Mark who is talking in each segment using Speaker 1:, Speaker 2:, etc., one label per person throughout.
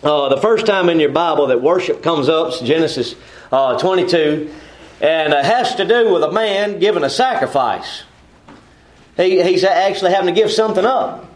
Speaker 1: the first time in your Bible that worship comes up is Genesis 22, and it has to do with a man giving a sacrifice. He's actually having to give something up.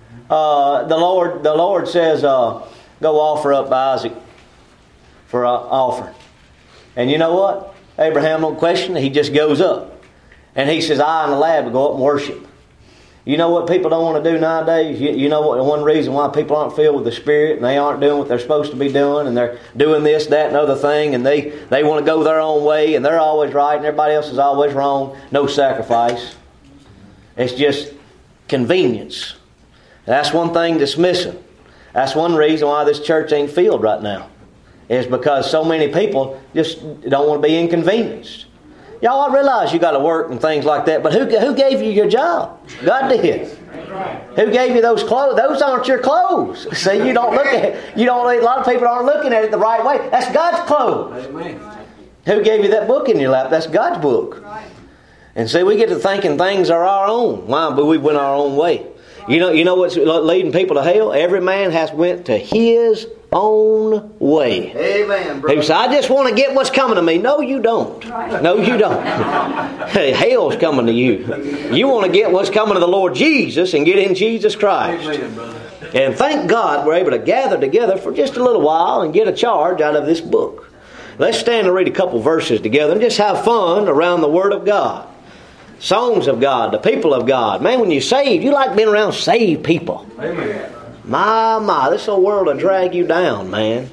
Speaker 1: The Lord says, "Go offer up Isaac for an offering." And you know what? Abraham don't question it. He just goes up, and he says, "I and the lad will go up and worship." You know what people don't want to do nowadays? You know what? One reason why people aren't filled with the Spirit and they aren't doing what they're supposed to be doing, and they're doing this, that, and other thing, and they want to go their own way, and they're always right, and everybody else is always wrong. No sacrifice. It's just convenience. That's one thing that's missing. That's one reason why this church ain't filled right now. Is because so many people just don't want to be inconvenienced. Y'all, I realize you got to work and things like that, but who gave you your job? God did. Who gave you those clothes? Those aren't your clothes. See, you don't look at it. A lot of people aren't looking at it the right way. That's God's clothes. Amen. Who gave you that book in your lap? That's God's book. And see, we get to thinking things are our own. Why? But we went our own way. You know what's leading people to hell? Every man has went to his own way.
Speaker 2: Amen, brother.
Speaker 1: He said, "I just want to get what's coming to me." No, you don't. No, you don't. Hey, hell's coming to you. You want to get what's coming to the Lord Jesus and get in Jesus Christ.
Speaker 2: Amen, brother.
Speaker 1: And thank God we're able to gather together for just a little while and get a charge out of this book. Let's stand and read a couple verses together and just have fun around the Word of God. Songs of God, the people of God. Man, when you're saved, you like being around saved people.
Speaker 2: Amen.
Speaker 1: My, this whole world will drag you down, man.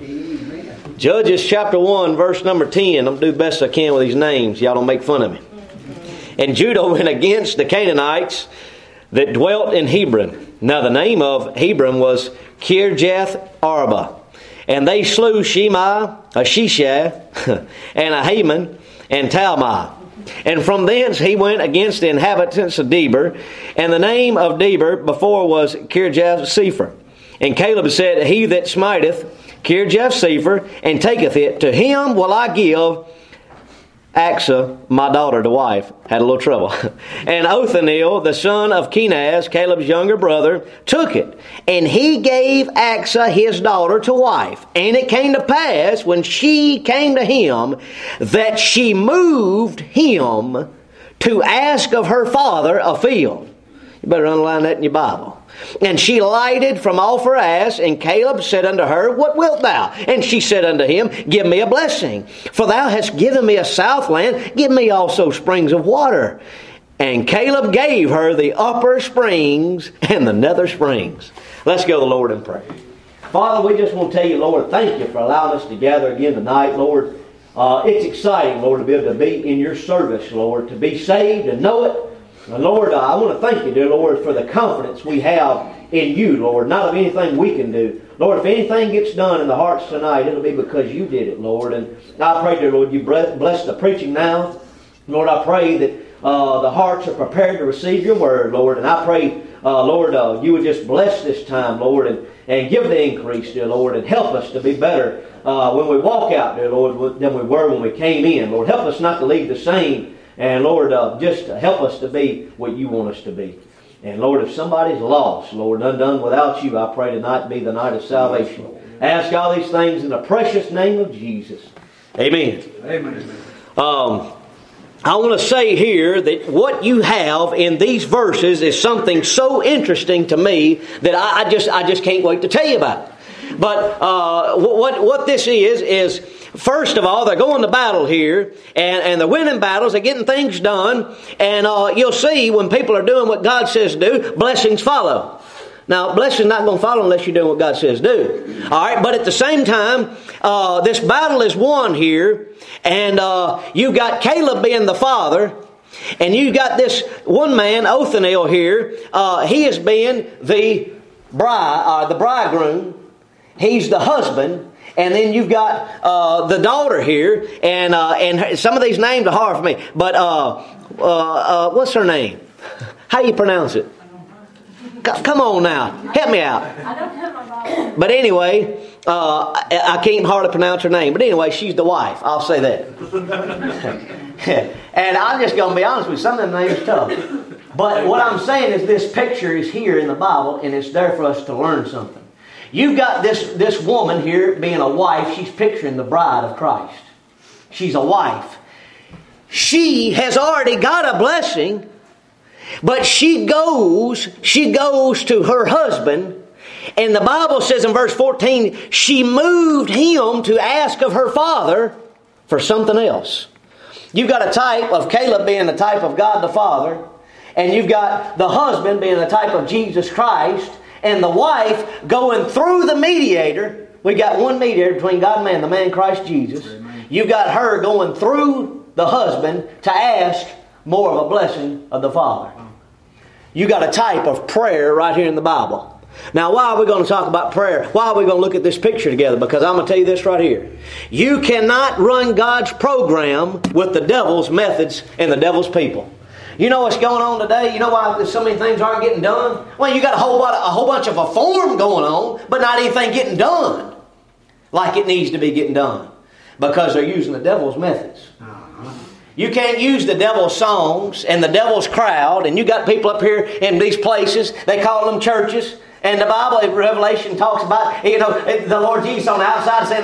Speaker 1: Judges chapter 1, verse number 10. I'm going to do the best I can with these names. Y'all don't make fun of me. And Judah went against the Canaanites that dwelt in Hebron. Now the name of Hebron was Kirjath Arba. And they slew Shimei, Shishai, and Ahiman, and Talmai. And from thence he went against the inhabitants of Debir. And the name of Debir before was Kirjath-sepher. And Caleb said, "He that smiteth Kirjath-sepher and taketh it, to him will I give Achsah, my daughter, to wife." Had a little trouble. And Othniel, the son of Kenaz, Caleb's younger brother, took it. And he gave Achsah his daughter to wife. And it came to pass, when she came to him, that she moved him to ask of her father a field. You better underline that in your Bible. And she lighted from off her ass, and Caleb said unto her, "What wilt thou?" And she said unto him, "Give me a blessing. For thou hast given me a southland, give me also springs of water." And Caleb gave her the upper springs and the nether springs. Let's go to the Lord in prayer. Father, we just want to tell you, Lord, thank you for allowing us to gather again tonight, Lord. It's exciting, Lord, to be able to be in your service, Lord, to be saved and know it. And Lord, I want to thank you, dear Lord, for the confidence we have in you, Lord, not of anything we can do. Lord, if anything gets done in the hearts tonight, it'll be because you did it, Lord. And I pray, dear Lord, you bless the preaching now. Lord, I pray that the hearts are prepared to receive your word, Lord. And I pray, Lord, you would just bless this time, Lord, and give the increase, dear Lord, and help us to be better when we walk out, dear Lord, than we were when we came in. Lord, help us not to leave the same. And Lord, just help us to be what you want us to be. And Lord, if somebody's lost, Lord, undone without you, I pray tonight be the night of salvation. Ask all these things in the precious name of Jesus. Amen.
Speaker 2: Amen.
Speaker 1: I want to say here that what you have in these verses is something so interesting to me that I just can't wait to tell you about it. But what this is first of all, they're going to battle here, and they're winning battles, they're getting things done, and you'll see when people are doing what God says to do, blessings follow. Now, blessings not going to follow unless you're doing what God says do. All right, but at the same time, this battle is won here, and you've got Caleb being the father, and you've got this one man, Othniel here. He is being the bridegroom. He's the husband. And then you've got the daughter here, and some of these names are hard for me. But what's her name? How do you pronounce it? Come on now, help me out.
Speaker 3: I don't have my Bible.
Speaker 1: But anyway, I can't hardly pronounce her name. But anyway, she's the wife. I'll say that. And I'm just going to be honest with you, some of them names tough. But what I'm saying is this picture is here in the Bible, and it's there for us to learn something. You've got this woman here being a wife. She's picturing the bride of Christ. She's a wife. She has already got a blessing, but she goes to her husband, and the Bible says in verse 14, she moved him to ask of her father for something else. You've got a type of Caleb being the type of God the Father, and you've got the husband being the type of Jesus Christ, and the wife going through the mediator. We got one mediator between God and man, the man Christ Jesus. Amen. You've got her going through the husband to ask more of a blessing of the Father. You got a type of prayer right here in the Bible. Now, why are we going to talk about prayer? Why are we going to look at this picture together? Because I'm going to tell you this right here. You cannot run God's program with the devil's methods and the devil's people. You know what's going on today? You know why so many things aren't getting done? Well, you got a whole bunch of a form going on, but not anything getting done like it needs to be getting done. Because they're using the devil's methods. You can't use the devil's songs and the devil's crowd, and you got people up here in these places, they call them churches, and the Bible in Revelation talks about, the Lord Jesus on the outside saying,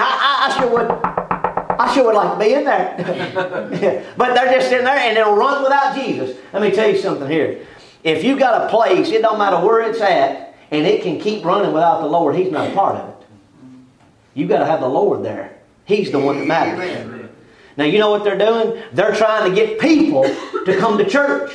Speaker 1: I sure would like to be in there. But they're just in there and they'll run without Jesus. Let me tell you something here. If you got a place, it don't matter where it's at, and it can keep running without the Lord, He's not a part of it. You've got to have the Lord there. He's the one that matters. Amen. Now you know what they're doing? They're trying to get people to come to church.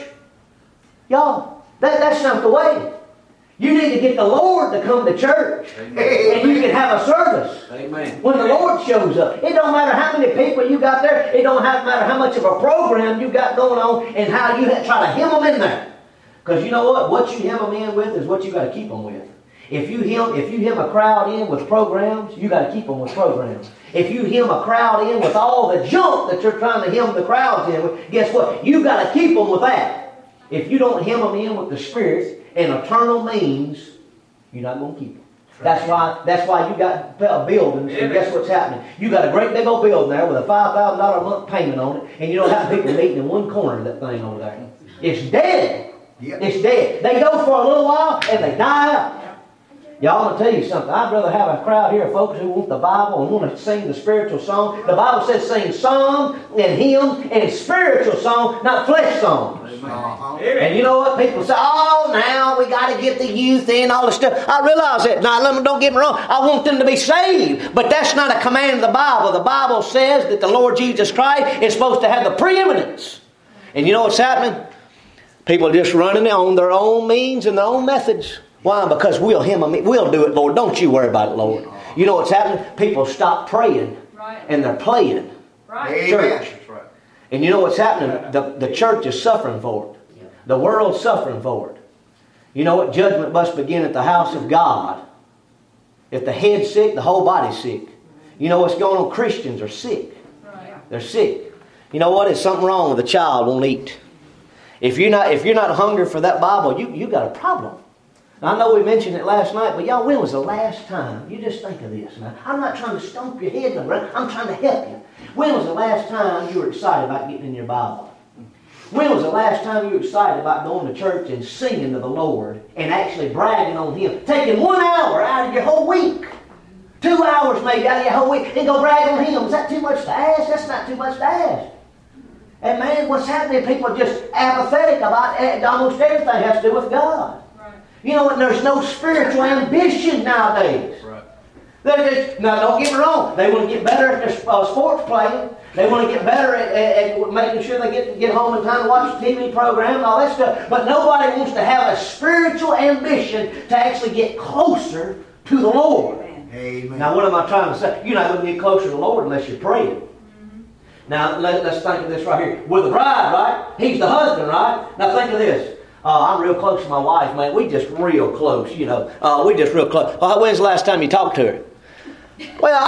Speaker 1: Y'all, that's not the way. You need to get the Lord to come to church. Amen. And you can have a service. Amen. When the Lord shows up. It don't matter how many people you got there. It don't matter how much of a program you got going on and how you try to hem them in there. Because you know what? What you hem them in with is what you got to keep them with. If you hem a crowd in with programs, you got to keep them with programs. If you hem a crowd in with all the junk that you're trying to hem the crowds in with, guess what? You got to keep them with that. If you don't hem them in with the Spirit and eternal means, you're not going to keep them. That's why you got buildings, and guess what's happening? You got a great big old building there with a $5,000 a month payment on it, and you don't have people meeting in one corner of that thing over there. It's dead. Yep. It's dead. They go for a little while and they die out. Y'all, I'm going to tell you something. I'd rather have a crowd here of folks who want the Bible and want to sing the spiritual song. The Bible says sing psalm and hymn and spiritual song, not flesh songs. Uh-huh. And you know what? People say, oh, now we got to get the youth in, all this stuff. I realize that. Now, don't get me wrong. I want them to be saved. But that's not a command of the Bible. The Bible says that the Lord Jesus Christ is supposed to have the preeminence. And you know what's happening? People are just running on their own means and their own methods. Why? Because we'll do it, Lord. Don't you worry about it, Lord. You know what's happening? People stop praying and they're playing church. And you know what's happening? The church is suffering for it. The world's suffering for it. You know what? Judgment must begin at the house of God. If the head's sick, the whole body's sick. You know what's going on? Christians are sick. They're sick. You know what? There's something wrong with a child won't eat. If you're not hungry for that Bible, you got a problem. I know we mentioned it last night, but y'all, when was the last time? You just think of this now. I'm not trying to stomp your head in the ground. I'm trying to help you. When was the last time you were excited about getting in your Bible? When was the last time you were excited about going to church and singing to the Lord and actually bragging on Him? Taking 1 hour out of your whole week. 2 hours maybe out of your whole week and go brag on Him. Is that too much to ask? That's not too much to ask. And man, what's happening? People are just apathetic about almost everything that has to do with God. You know what? There's no spiritual ambition nowadays. Right. Now, don't get me wrong. They want to get better at their sports playing. They want to get better at making sure they get home in time to watch the TV program and all that stuff. But nobody wants to have a spiritual ambition to actually get closer to the Lord. Amen. Now, what am I trying to say? You're not going to get closer to the Lord unless you're praying. Mm-hmm. Now, let's think of this right here. With the bride, right? He's the husband, right? Now, think of this. I'm real close to my wife, man. We just real close, we just real close. When's the last time you talked to her? Well,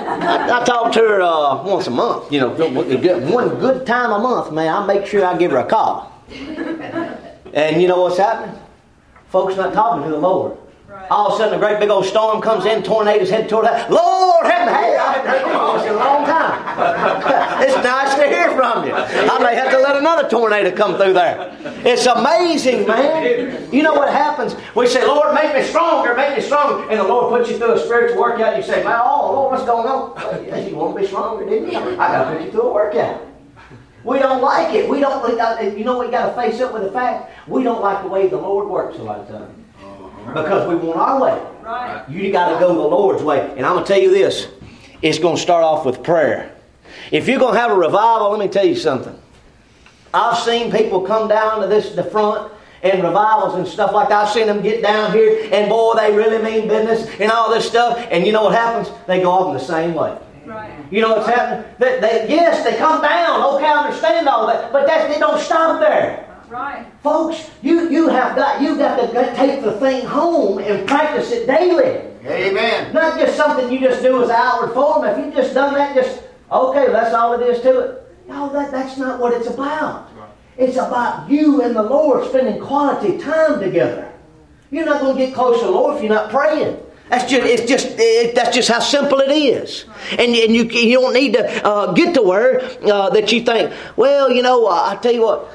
Speaker 1: I talk to her once a month. One good time a month, man. I make sure I give her a call. And you know what's happening? Folks not talking to the Lord. Right. All of a sudden, a great big old storm comes in, tornadoes head toward that. Lord, Lord help me. Hey, I haven't heard your voice in a long time. It's nice to hear from you. I may have to let another tornado come through there. It's amazing, man. You know what happens? We say, Lord, make me stronger, make me stronger. And the Lord puts you through a spiritual workout. And you say, oh, Lord, what's going on? Well, yeah, you want to be stronger, didn't you? I got to put you through a workout. We don't like it. You know, we got to face up with the fact we don't like the way the Lord works a lot of times. Because we want our way. Right. You got to go the Lord's way. And I'm going to tell you this. It's going to start off with prayer. If you're going to have a revival, let me tell you something. I've seen people come down to the front and revivals and stuff like that. I've seen them get down here and boy, they really mean business and all this stuff. And you know what happens? They go off in the same way. Right. You know what's happening? Yes, they come down. Okay, I understand all that. But they don't stop there. Right. Folks, you got to take the thing home and practice it daily.
Speaker 2: Amen.
Speaker 1: Not just something you just do as outward form. If you've just done that, okay, that's all it is to it. No, that's not what it's about. It's about you and the Lord spending quality time together. You're not going to get close to the Lord if you're not praying. That's just how simple it is. And you don't need to get to where that you think, well, you know, I tell you what,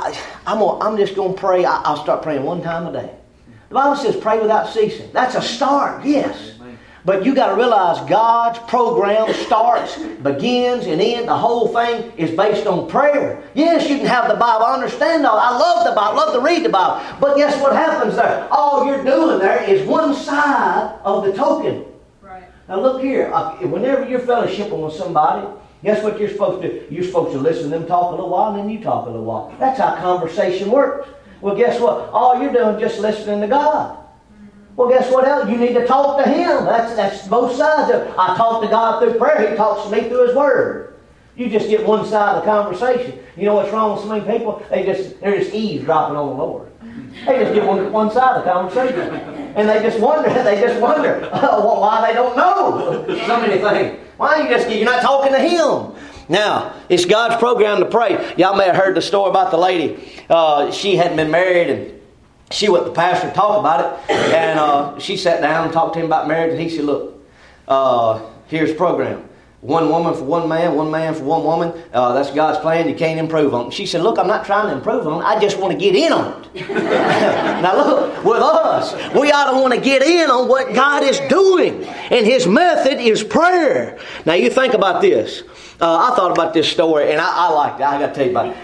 Speaker 1: I'm just going to pray. I'll start praying one time a day. The Bible says pray without ceasing. That's a start, yes. But you got to realize God's program starts, begins, and ends. The whole thing is based on prayer. Yes, you can have the Bible. I understand all. I love the Bible. I love to read the Bible. But guess what happens there? All you're doing there is one side of the token. Right. Now look here. Whenever you're fellowshipping with somebody, guess what you're supposed to do? You're supposed to listen to them talk a little while, and then you talk a little while. That's how conversation works. Well, guess what? All you're doing is just listening to God. Well, guess what else? You need to talk to Him. That's both sides of it. I talk to God through prayer. He talks to me through His Word. You just get one side of the conversation. You know what's wrong with so many people? They're just eavesdropping on the Lord. They just get one side of the conversation. And they just wonder why they don't know so many things. Why you're not talking to Him? Now, it's God's program to pray. Y'all may have heard the story about the lady. She hadn't been married, and she went to the pastor to talk about it. And she sat down and talked to him about marriage. And he said, look, here's the program. One woman for one man for one woman. That's God's plan. You can't improve on it. She said, look, I'm not trying to improve on it. I just want to get in on it. Now look, with us, we ought to want to get in on what God is doing. And His method is prayer. Now you think about this. I thought about this story, and I liked it. I got to tell you about it.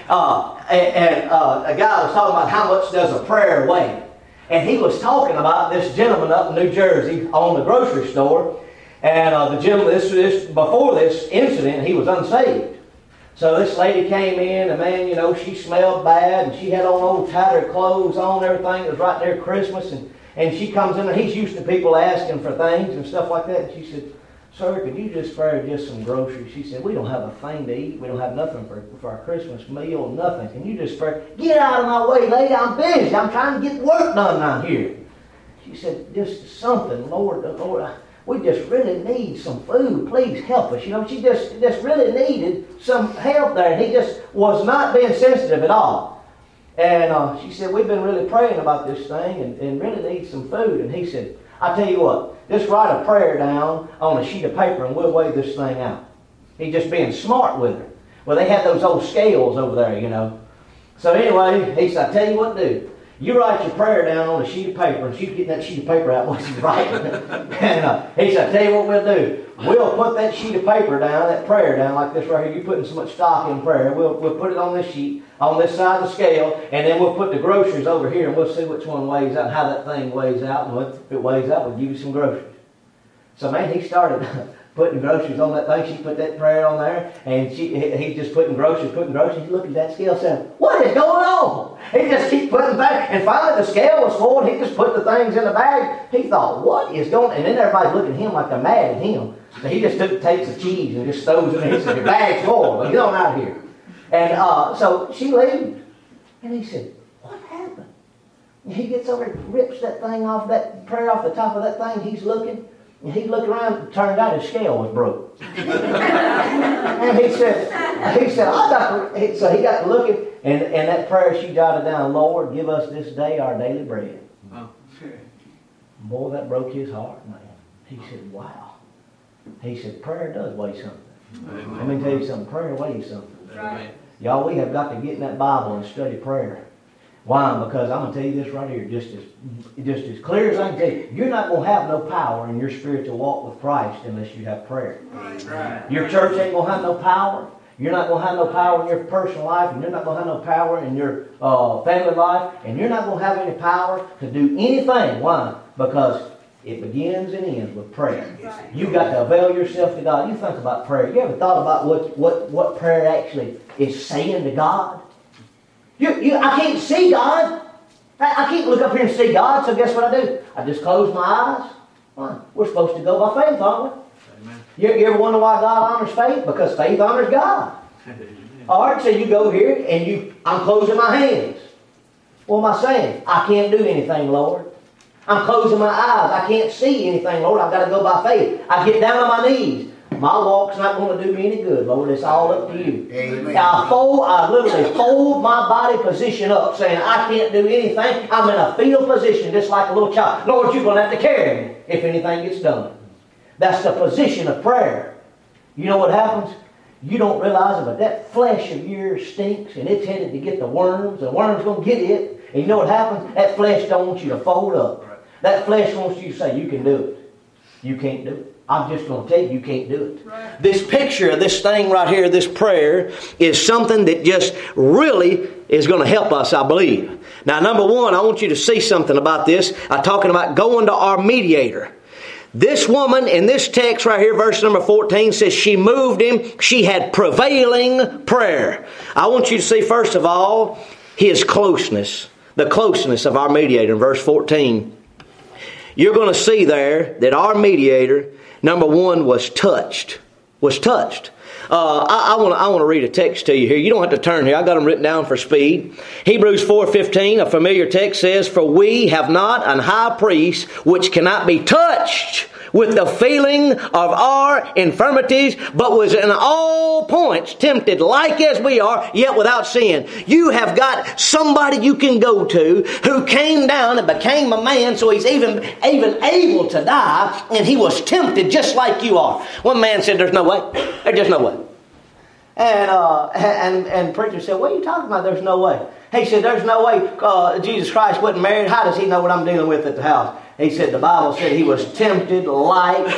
Speaker 1: A guy was talking about how much does a prayer weigh. And he was talking about this gentleman up in New Jersey owned a grocery store. And the gentleman, before this incident, he was unsaved. So this lady came in, and man, you know, she smelled bad, and she had on old tattered clothes on, everything. It was right near Christmas. And she comes in, and he's used to people asking for things and stuff like that. And she said, sir, could you just spare just some groceries? She said, we don't have a thing to eat. We don't have nothing for our Christmas meal, nothing. Can you just spare? Get out of my way, lady. I'm busy. I'm trying to get work done out here. She said, just something, Lord, we just really need some food. Please help us. You know, she just really needed some help there. And he just was not being sensitive at all. And she said, we've been really praying about this thing and really need some food. And he said, I tell you what, just write a prayer down on a sheet of paper and we'll weigh this thing out. He's just being smart with her. Well, they had those old scales over there, you know. So anyway, he said, I tell you what to do. You write your prayer down on a sheet of paper, and she's getting that sheet of paper out while she's writing. And he said, I tell you what we'll do. We'll put that sheet of paper down, that prayer down like this right here. You're putting so much stock in prayer. We'll put it on this sheet, on this side of the scale, and then we'll put the groceries over here, and we'll see which one weighs out and how that thing weighs out. And if it weighs out, we'll give you some groceries. So, man, he started putting groceries on that thing. She put that prayer on there, and he just putting groceries. He looked at that scale and said, what is going on? He just keep putting back, and finally the scale was full, and he just put the things in the bag. He thought, what is going on? And then everybody's looking at him like they're mad at him. So he just takes the cheese and just throws it in. He said, your bag's full, but get on out of here. And so she leaves, and he said, what happened? And he gets over and rips that thing off, that prayer off the top of that thing. He's looking. And he looked around, and turned out his scale was broke. And he said, so he got to looking, and that prayer she jotted down, Lord, give us this day our daily bread. Oh. Boy, that broke his heart, man. He said, wow. He said, prayer does weigh something. Amen. Let me tell you something. Prayer weighs something.
Speaker 2: Right.
Speaker 1: Y'all, we have got to get in that Bible and study prayer. Why? Because I'm going to tell you this right here, just as clear as I can tell you. You're not going to have no power in your spiritual walk with Christ unless you have prayer.
Speaker 2: Right.
Speaker 1: Your church ain't going to have no power. You're not going to have no power in your personal life, and you're not going to have no power in your family life, and you're not going to have any power to do anything. Why? Because it begins and ends with prayer. You've got to avail yourself to God. You think about prayer. You ever thought about what prayer actually is saying to God? I can't see God. I can't look up here and see God, so guess what I do? I just close my eyes. Why? We're supposed to go by faith, aren't we? You ever wonder why God honors faith? Because faith honors God. Alright, so you go here and I'm closing my hands. What am I saying? I can't do anything, Lord. I'm closing my eyes. I can't see anything, Lord. I've got to go by faith. I get down on my knees. My walk's not going to do me any good, Lord. It's all up to you.
Speaker 2: Amen.
Speaker 1: Now, I literally fold my body position up, saying I can't do anything. I'm in a fetal position, just like a little child. Lord, you're going to have to carry me if anything gets done. That's the position of prayer. You know what happens? You don't realize it, but that flesh of yours stinks, and it's headed to get the worms. The worms going to get it. And you know what happens? That flesh don't want you to fold up. That flesh wants you to say, you can do it. You can't do it. I'm just going to tell you can't do it. Right. This picture of this thing right here, this prayer, is something that just really is going to help us, I believe. Now, number one, I want you to see something about this. I'm talking about going to our mediator. This woman in this text right here, verse number 14, says she moved him. She had prevailing prayer. I want you to see, first of all, his closeness. The closeness of our mediator in verse 14. You're going to see there that our mediator, number one, was touched. Was touched. I want to read a text to you here. You don't have to turn here. I got them written down for speed. Hebrews 4:15, a familiar text says, "For we have not an high priest which cannot be touched with the feeling of our infirmities, but was in all points tempted like as we are, yet without sin." You have got somebody you can go to who came down and became a man, so he's even able to die, and he was tempted just like you are. One man said, "There's no way. There's just no way." And preacher said, "What are you talking about? There's no way." He said, "There's no way Jesus Christ wasn't married. How does he know what I'm dealing with at the house?" He said, "The Bible said he was tempted like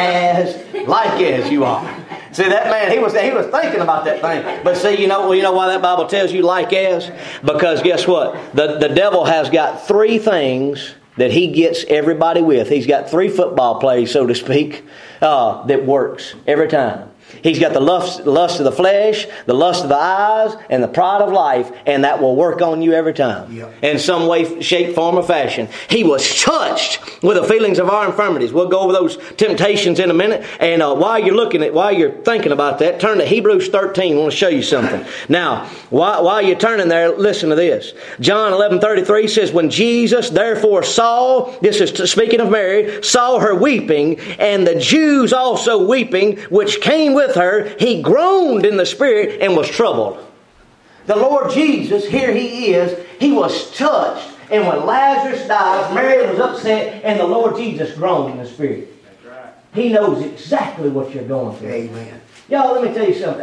Speaker 1: as you are." See, that man, he was thinking about that thing. But see, you know why that Bible tells you like as? Because guess what? The devil has got three things that he gets everybody with. He's got three football plays, so to speak, that works every time. He's got the lust of the flesh, the lust of the eyes, and the pride of life, and that will work on you every time. Yep. In some way, shape, form, or fashion. He was touched with the feelings of our infirmities. We'll go over those temptations in a minute. And while you're thinking about that, turn to Hebrews 13. I want to show you something. Now, while you're turning there, listen to this. John 11:33 says, "When Jesus therefore saw," this is speaking of Mary, "saw her weeping, and the Jews also weeping, which came with her, he groaned in the spirit and was troubled." The Lord Jesus, here he is, he was touched. And when Lazarus died, Mary was upset, and the Lord Jesus groaned in the spirit. That's right. He knows exactly what you're going through.
Speaker 2: Amen.
Speaker 1: Y'all, let me tell you something.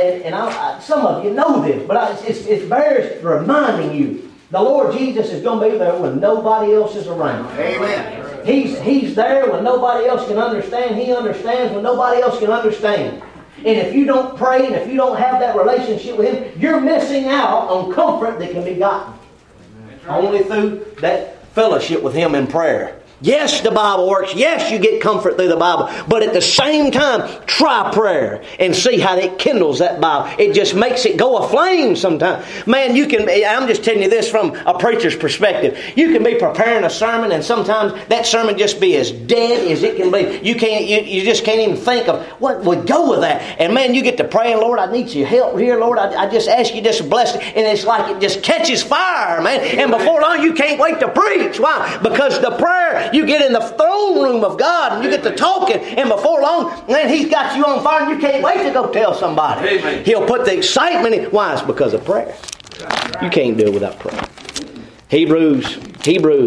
Speaker 1: Some of you know this, but it bears reminding you. The Lord Jesus is going to be there when nobody else is around.
Speaker 2: Amen.
Speaker 1: He's there when nobody else can understand. He understands when nobody else can understand. And if you don't pray and if you don't have that relationship with Him, you're missing out on comfort that can be gotten only through that fellowship with Him in prayer. Yes, the Bible works. Yes, you get comfort through the Bible. But at the same time, try prayer and see how it kindles that Bible. It just makes it go aflame sometimes. Man, I'm just telling you this from a preacher's perspective. You can be preparing a sermon and sometimes that sermon just be as dead as it can be. You just can't even think of what would go with that. And man, you get to praying, "Lord, I need your help here, Lord. I just ask you just to bless it." And it's like it just catches fire, man. And before long, you can't wait to preach. Why? Because the prayer, you get in the throne room of God and you get to talking, and before long, man, He's got you on fire and you can't wait to go tell somebody. Amen. He'll put the excitement in. Why? It's because of prayer. You can't do it without prayer. Hebrews.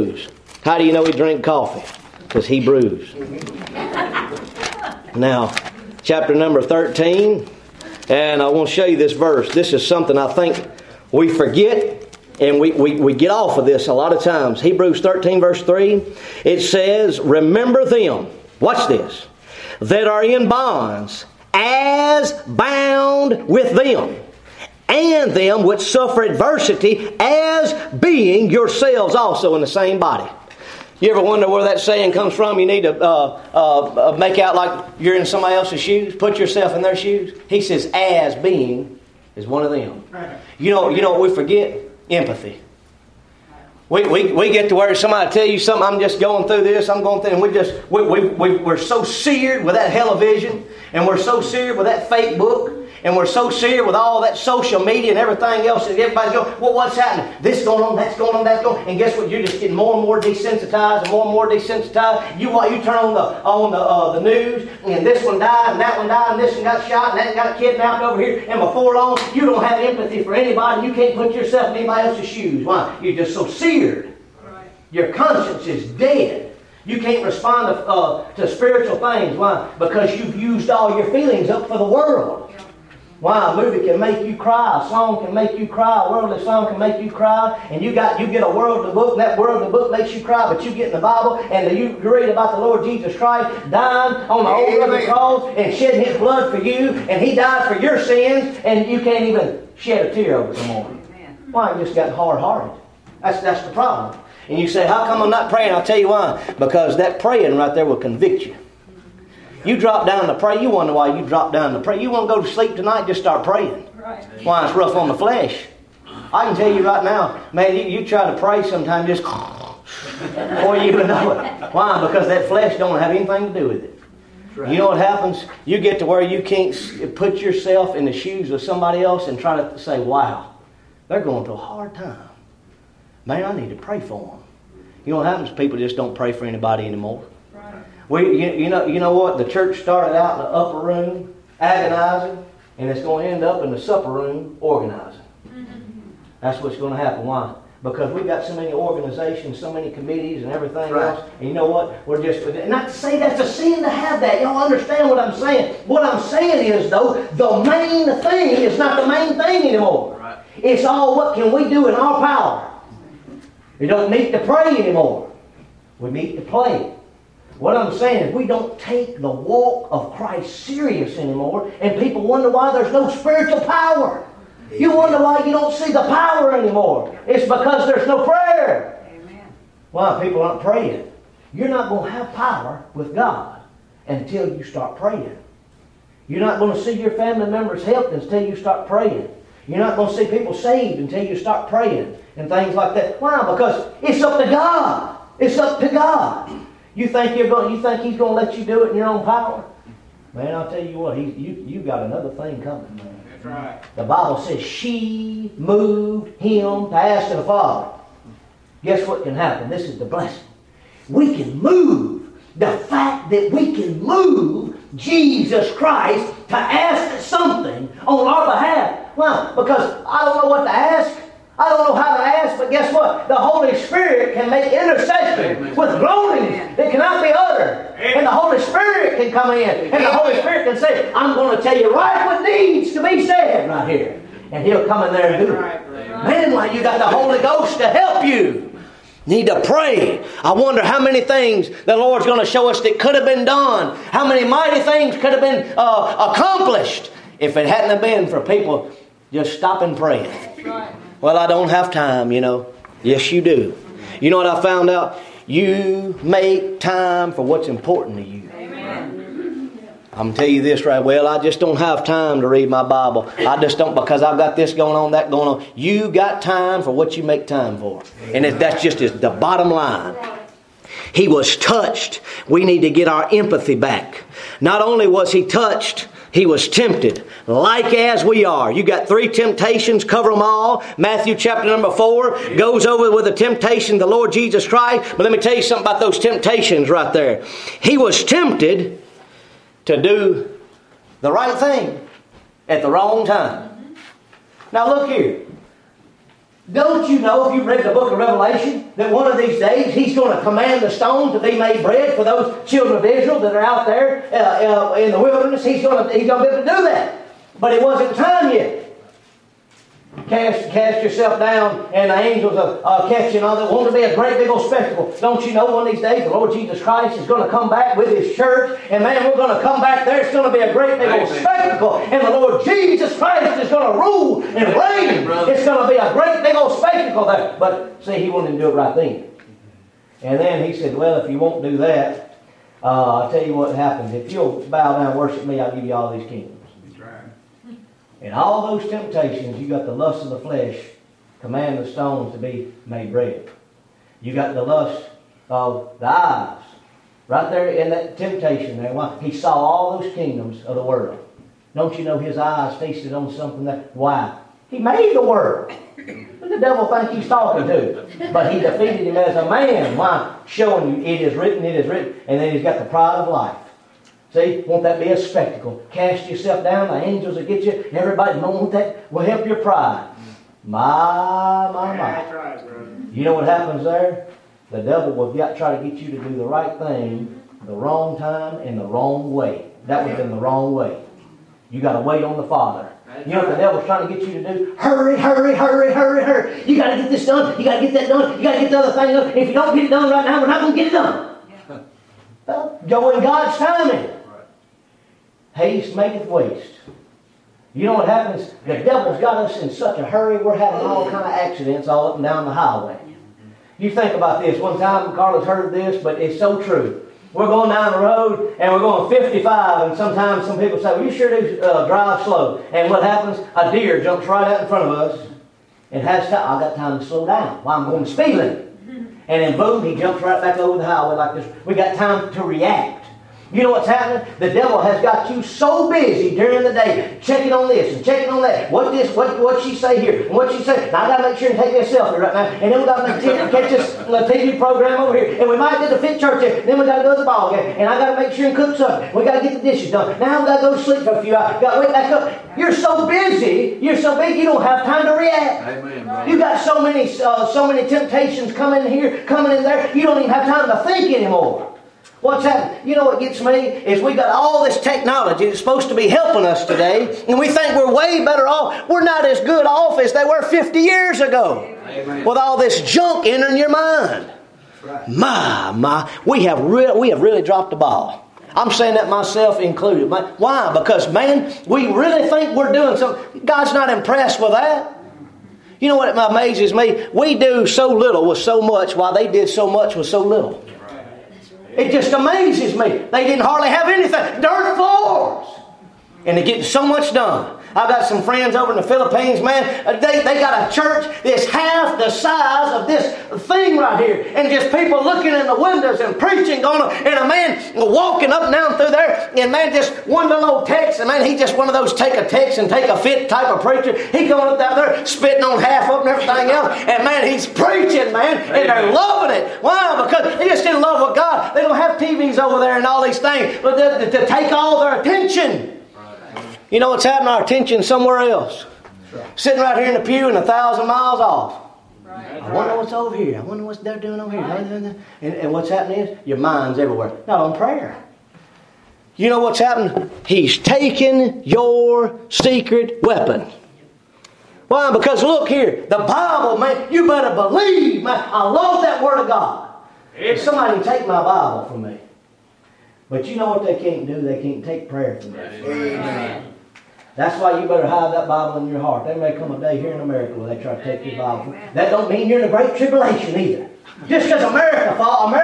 Speaker 1: How do you know he drank coffee? Because he brews. Now, chapter number 13. And I want to show you this verse. This is something I think we forget. And we get off of this a lot of times. Hebrews 13 verse 3. It says, remember them. Watch this. That are in bonds, as bound with them, and them which suffer adversity, as being yourselves also in the same body. You ever wonder where that saying comes from? You need to make out like you're in somebody else's shoes. Put yourself in their shoes. He says, as being is one of them. You know what we forget? Empathy. We get to where somebody tell you something, I'm just going through this, I'm going through, and we're so seared with that television, and we're so seared with that fake book, and we're so seared with all that social media and everything else, and everybody's going, well, what's happening? This going on, that's going on, that's going on. And guess what? You're just getting more and more desensitized and more desensitized. You turn on the news, and this one died, and that one died, and this one got shot, and that got kidnapped over here. And before long, you don't have empathy for anybody. You can't put yourself in anybody else's shoes. Why? You're just so seared. Right. Your conscience is dead. You can't respond to spiritual things. Why? Because you've used all your feelings up for the world. Why? A movie can make you cry. A song can make you cry. A worldly song can make you cry. And you get a worldly book, and that worldly book makes you cry. But you get in the Bible, and you read about the Lord Jesus Christ dying on the old rugged cross and shedding His blood for you. And He died for your sins, and you can't even shed a tear over it no more. Why? You just got hard-hearted. That's the problem. And you say, how come I'm not praying? I'll tell you why. Because that praying right there will convict you. You drop down to pray. You wonder why you drop down to pray. You want to go to sleep tonight, just start praying. Right. Why? It's rough on the flesh. I can tell you right now, man, you try to pray sometime just before you even know it. Why? Because that flesh don't have anything to do with it. Right. You know what happens? You get to where you can't put yourself in the shoes of somebody else and try to say, wow, they're going through a hard time. Man, I need to pray for them. You know what happens? People just don't pray for anybody anymore. You know what? The church started out in the upper room agonizing, and it's going to end up in the supper room organizing. That's what's going to happen. Why? Because we've got so many organizations, so many committees and everything else. And you know what? We're just, not to say that's a sin to have that. Y'all understand what I'm saying? What I'm saying is, though, the main thing is not the main thing anymore. Right. It's all what can we do in our power. We don't need to pray anymore. We need to play. What I'm saying is we don't take the walk of Christ serious anymore, and people wonder why there's no spiritual power. You wonder why you don't see the power anymore. It's because there's no prayer. Amen. Why? People aren't praying. You're not going to have power with God until you start praying. You're not going to see your family members helped until you start praying. You're not going to see people saved until you start praying and things like that. Why? Because it's up to God. It's up to God. You think He's going to let you do it in your own power? Man, I'll tell you what, you got another thing coming, man. That's right. The Bible says she moved Him to ask of the Father. Guess what can happen? This is the blessing. We can move. The fact that we can move Jesus Christ to ask something on our behalf. Why? Because I don't know what to ask. I don't know how to ask, but guess what? The Holy Spirit can make intercession with groanings that cannot be uttered. And the Holy Spirit can come in. And the Holy Spirit can say, I'm going to tell you right what needs to be said right here. And He'll come in there and do it. Man, why you got the Holy Ghost to help you. Need to pray. I wonder how many things the Lord's going to show us that could have been done. How many mighty things could have been accomplished if it hadn't have been for people just stopping praying. Well, I don't have time, you know. Yes, you do. You know what I found out? You make time for what's important to you. Amen. I'm going to tell you this right. Well, I just don't have time to read my Bible. I just don't, because I've got this going on, that going on. You got time for what you make time for. And that's just the bottom line. He was touched. We need to get our empathy back. Not only was He touched, He was tempted, like as we are. You got 3 temptations, cover them all. Matthew chapter number 4 goes over with the temptation of the Lord Jesus Christ. But let me tell you something about those temptations right there. He was tempted to do the right thing at the wrong time. Now look here.
Speaker 2: Don't you know, if you've read the book of Revelation, that one of these days He's going to command the stone to be made bread for those children of Israel that are out there in the wilderness? He's going to be able to do that. But it wasn't time yet. Cast yourself down, and the angels are catching all that. Won't it be a great big old spectacle? Don't you know one of these days the Lord Jesus Christ is going to come back with His church, and man, we're going to come back there. It's going to be a great big old spectacle, and the Lord Jesus Christ is going to rule and reign. It's going to be a great big old spectacle there. But see, He wouldn't do it right then. And then He said, well, if you won't do that, I'll tell you what happens. If you'll bow down and worship me, I'll give you all these kingdoms. In all those temptations, you got the lust of the flesh, command the stones to be made bread. You got the lust of the eyes. Right there in that temptation there, He saw all those kingdoms of the world. Don't you know His eyes feasted on something that, why? He made the world. Who the devil think He's talking to? But He defeated him as a man. Why? Showing you, it is written, it is written. And then He's got the pride of life. See, won't that be a spectacle? Cast yourself down, the angels will get you. Everybody, won't that will help your pride. My. You know what happens there? The devil will try to get you to do the right thing, the wrong time, and the wrong way. That was in the wrong way. You got to wait on the Father. You know what the devil's trying to get you to do? Hurry. You got to get this done. You got to get that done. You got to get the other thing done. If you don't get it done right now, we're not going to get it done. Well, go in God's timing. Haste maketh waste. You know what happens? The devil's got us in such a hurry, we're having all kind of accidents all up and down the highway. You think about this. One time, Carla's heard this, but it's so true. We're going down the road, and we're going 55, and sometimes some people say, well, you sure do drive slow. And what happens? A deer jumps right out in front of us, and has time. I got time to slow down. Why? I'm going speed limit. And then boom, he jumps right back over the highway like this. We got time to react. You know what's happening? The devil has got you so busy during the day, checking on this and checking on that. What she say here? And what she say? Now I got to make sure and take this selfie right now. And then we got to catch this TV program over here. And we might get to Fit Church here. Then we got to go to the ball game. And I got to make sure and cook something. We got to get the dishes done. Now we got to go to sleep for a few hours. Got to wake back up. You're so busy. You're so big. You don't have time to react. Amen, you got so many temptations coming here, coming in there. You don't even have time to think anymore. What's happening? You know what gets me? Is we got all this technology that's supposed to be helping us today, and we think we're way better off. We're not as good off as they were 50 years ago. Amen. With all this junk entering your mind. Right. My, we have really dropped the ball. I'm saying that myself included. Why? Because, man, we really think we're doing something. God's not impressed with that. You know what amazes me? We do so little with so much, while they did so much with so little. It just amazes me. They didn't hardly have anything. Dirt floors. And they're getting so much done. I've got some friends over in the Philippines, man. They got a church that's half the size of this thing right here. And just people looking in the windows and preaching on them. And a man walking up and down through there. And man, just one little old text. And man, he just one of those take a text and take a fit type of preacher. He going up down there spitting on half of them and everything else. And man, he's preaching, man. And they're loving it. Why? Because they just in love with God. They don't have TVs over there and all these things to take all their attention. You know what's happening? Our attention somewhere else. Sitting right here in the pew and 1,000 miles off. I wonder what's over here. I wonder what they're doing over here. And what's happening is your mind's everywhere. Not on prayer. You know what's happening? He's taken your secret weapon. Why? Because look here. The Bible, man, you better believe, man. I love that Word of God. If somebody can take my Bible from me. But you know what they can't do? They can't take prayer from me. Amen. That's why you better hide that Bible in your heart. There may come a day here in America where they try to take your Bible. That don't mean you're in a great tribulation either. Just because America,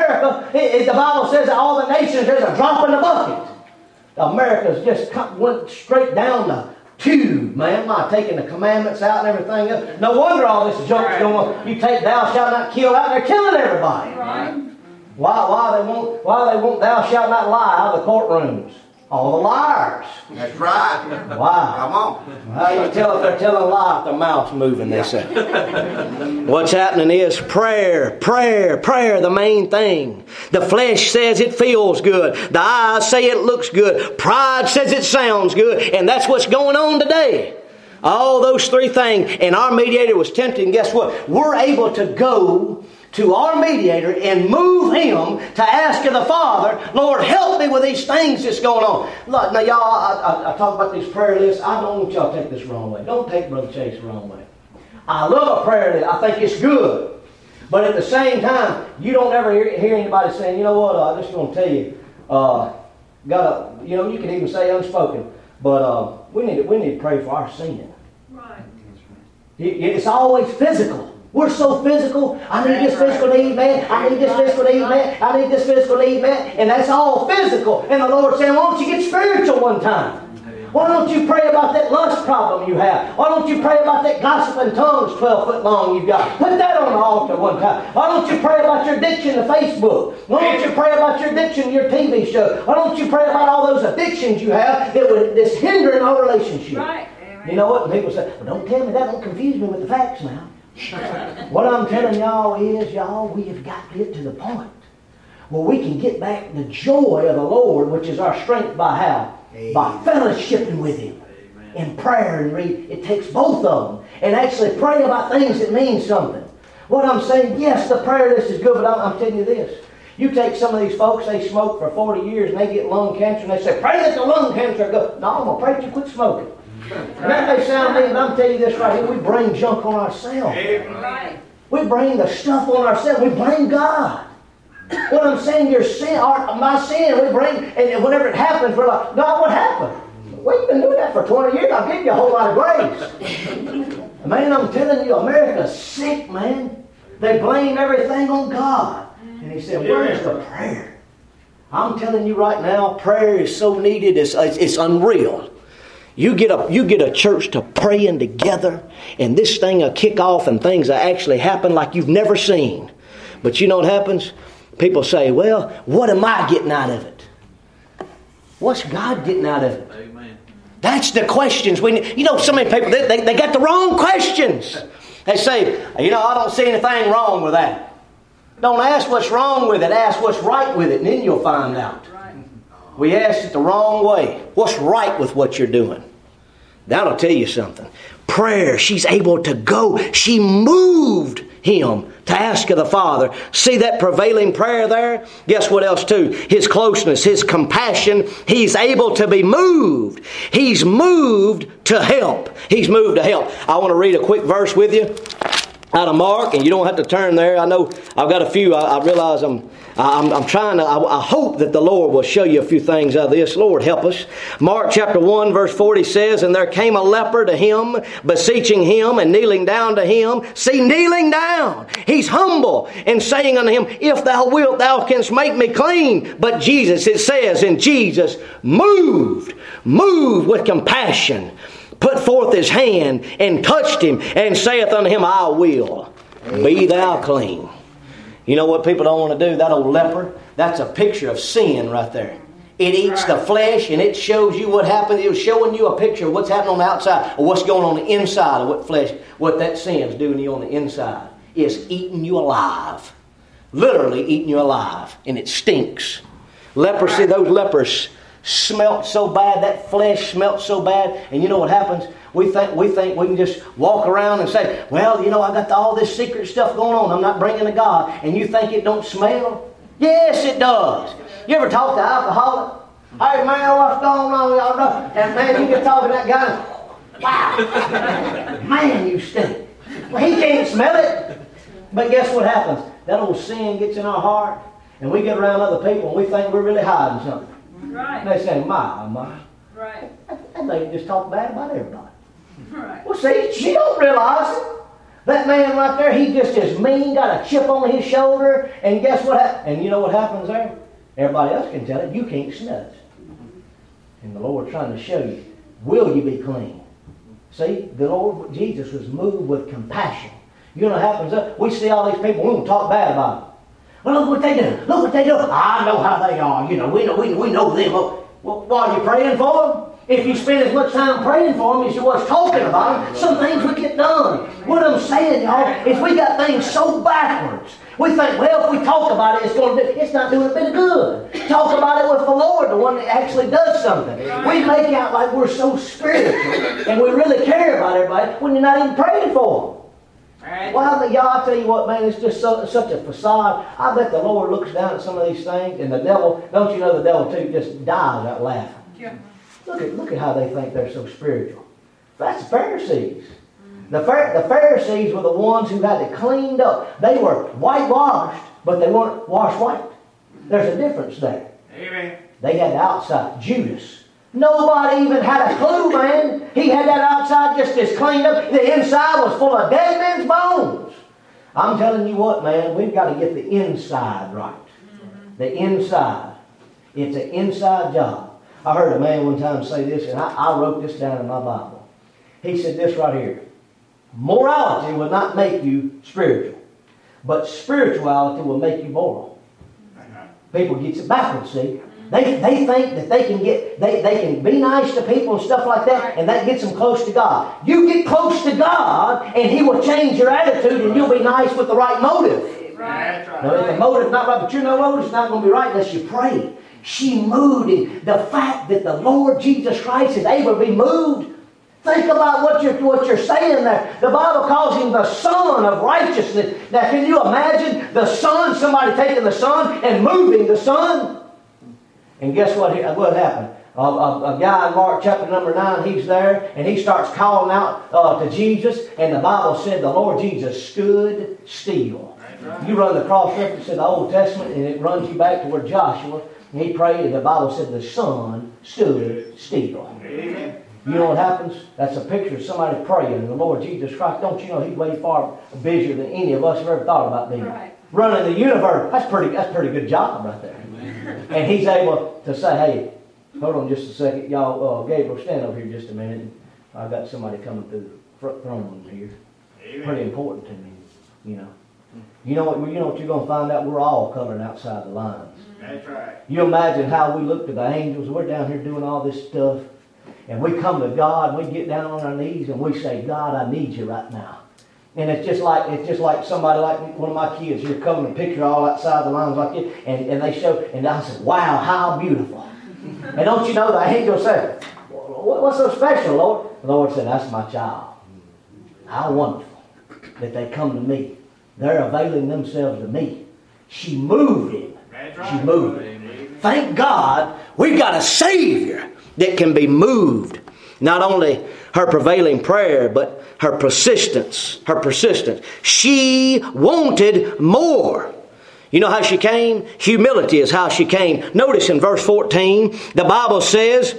Speaker 2: the Bible says that all the nations, there's a drop in the bucket. America's just went straight down the tube, man. My taking the commandments out and everything else. No wonder all this junk's going on. You take thou shalt not kill out, they're killing everybody. Right. Why they won't thou shalt not lie out of the courtrooms? All the liars.
Speaker 3: That's right.
Speaker 2: Wow.
Speaker 3: Come on.
Speaker 2: How you tell if they're telling a lie if their mouth's moving, they say. What's happening is prayer, the main thing. The flesh says it feels good. The eyes say it looks good. Pride says it sounds good. And that's what's going on today. All those three things. And our mediator was tempted. And guess what? We're able to go to our mediator and move him to ask of the Father, Lord, help me with these things that's going on. Look, now y'all, I talk about these prayer lists. I don't want y'all to take this the wrong way. Don't take Brother Chase the wrong way. I love a prayer list. I think it's good. But at the same time, you don't ever hear anybody saying, you know what, I'm just going to tell you, you can even say unspoken, but we need to pray for our sin. Right. It's always physical. We're so physical. I need this physical need, man. I need this physical need, man. I need this physical need, man. And that's all physical. And the Lord saying, why don't you get spiritual one time? Why don't you pray about that lust problem you have? Why don't you pray about that gossiping tongues 12 foot long you've got? Put that on the altar one time. Why don't you pray about your addiction to Facebook? Why don't you pray about your addiction to your TV show? Why don't you pray about all those addictions you have that's hindering our relationship? Right. You know what? And people say, well, don't tell me that. Don't confuse me with the facts now. What I'm telling y'all is, we have got to get to the point where we can get back the joy of the Lord, which is our strength by how? Amen. By fellowshipping with Him. Amen. In prayer and read. It takes both of them. And actually pray about things that mean something. What I'm saying, yes, the prayer list is good, but I'm telling you this. You take some of these folks, they smoke for 40 years and they get lung cancer and they say, pray that the lung cancer go. No, I'm going to pray that you quit smoking. And that may sound mean, but I'm telling you this right here. We bring junk on ourselves. Right. We bring the stuff on ourselves. We blame God. What I'm saying, your sin, my sin, we bring, and whenever it happens, we're like, God, what happened? Well, you've been doing that for 20 years. I'll give you a whole lot of grace. Man, I'm telling you, America's sick, man. They blame everything on God. And He said, where's the prayer? I'm telling you right now, prayer is so needed, it's unreal. You get a church to praying together, and this thing will kick off, and things will actually happen like you've never seen. But you know what happens? People say, well, what am I getting out of it? What's God getting out of it? Amen. That's the questions we need. You know, so many people, they got the wrong questions. They say, I don't see anything wrong with that. Don't ask what's wrong with it. Ask what's right with it, and then you'll find out. We asked it the wrong way. What's right with what you're doing? That'll tell you something. Prayer, she's able to go. She moved him to ask of the Father. See that prevailing prayer there? Guess what else too? His closeness, His compassion. He's able to be moved. He's moved to help. He's moved to help. I want to read a quick verse with you out of Mark, and you don't have to turn there. I know I've got a few. I realize I'm trying to, I hope that the Lord will show you a few things out of this. Lord, help us. Mark chapter 1 verse 40 says, and there came a leper to Him, beseeching Him and kneeling down to Him. See, kneeling down. He's humble and saying unto Him, if Thou wilt, Thou canst make me clean. But Jesus, it says, and Jesus moved with compassion, put forth His hand and touched him and saith unto him, I will. Be thou clean. You know what people don't want to do? That old leper, that's a picture of sin right there. It eats the flesh and it shows you what happened. It was showing you a picture of what's happening on the outside or what's going on the inside of what that sin's doing to you on the inside. It's eating you alive. Literally eating you alive. And it stinks. Leprosy, those lepers smelt so bad, that flesh smelt so bad, and you know what happens? We think we can just walk around and say, well, I got all this secret stuff going on. I'm not bringing to God. And you think it don't smell? Yes, it does. You ever talk to an alcoholic? Hey, man, what's going on? Y'all? And man, you get talking to that guy, wow, man, you stink. Well, he can't smell it. But guess what happens? That old sin gets in our heart, and we get around other people, and we think we're really hiding something. Right. And they say, my. Right. And they just talk bad about everybody. Right. Well, see, she don't realize it. That man right there, he just is mean, got a chip on his shoulder, and guess what happens? And you know what happens there? Everybody else can tell it. You can't smell it. And the Lord's trying to show you, will you be clean? See, the Lord Jesus was moved with compassion. You know what happens? We see all these people, we don't talk bad about them. Well, look what they do. Look what they do. I know how they are. We know them. Well, why are you praying for them? If you spend as much time praying for them as you was talking about them, some things will get done. What I'm saying, y'all, is we got things so backwards. We think, well, if we talk about it, it's not doing a bit of good. Talk about it with the Lord, the one that actually does something. We make out like we're so spiritual and we really care about everybody when you're not even praying for them. Well, y'all, I tell you what, man, it's just such a facade. I bet the Lord looks down at some of these things, and the devil, don't you know the devil too, just dies out laughing. Yeah. Look at how they think they're so spiritual. That's the Pharisees. The Pharisees were the ones who had it cleaned up. They were whitewashed, but they weren't washed white. There's a difference there. Amen. They had the outside. Judas. Nobody even had a clue, man. He had that outside just as cleaned up. The inside was full of dead men's bones. I'm telling you what, man, we've got to get the inside right. The inside. It's an inside job. I heard a man one time say this, and I wrote this down in my Bible. He said this right here. Morality will not make you spiritual, but spirituality will make you moral. People get it backwards, see? They think that they can be nice to people and stuff like that, and that gets them close to God. You get close to God, and He will change your attitude, and you'll be nice with the right motive. Right. Now, if the motive's not right, but you know motive's not going to be right unless you pray. She moved, and the fact that the Lord Jesus Christ is able to be moved. Think about what you're saying there. The Bible calls Him the Son of righteousness. Now, can you imagine the Son, somebody taking the Son and moving the Son? And guess what happened? A guy in Mark chapter number 9, he's there, and he starts calling out to Jesus, and the Bible said the Lord Jesus stood still. Right. You run the cross-reference in the Old Testament, and it runs you back to where Joshua, and he prayed, and the Bible said the sun stood still. Amen. You know what happens? That's a picture of somebody praying, and the Lord Jesus Christ, don't you know He's way far busier than any of us have ever thought about being. Right. Running the universe, that's pretty good job right there. And He's able to say, hey, hold on just a second. Y'all, Gabriel, stand over here just a minute. I've got somebody coming through the front throne here. Amen. Pretty important to me, you know. You know what you're going to find out? We're all coloring outside the lines. That's right. You imagine how we look to the angels. We're down here doing all this stuff. And we come to God and we get down on our knees and we say, God, I need you right now. And it's just like somebody like one of my kids here coming a picture all outside the lines like it, and they show, and I said, wow, how beautiful. And don't you know the angel said, what's so special, Lord? The Lord said, that's my child. How wonderful that they come to me. They're availing themselves to me. She moved him. She moved him. Thank God we've got a Savior that can be moved. Not only her prevailing prayer, but her persistence. She wanted more. You know how she came? Humility is how she came. Notice in verse 14, the Bible says,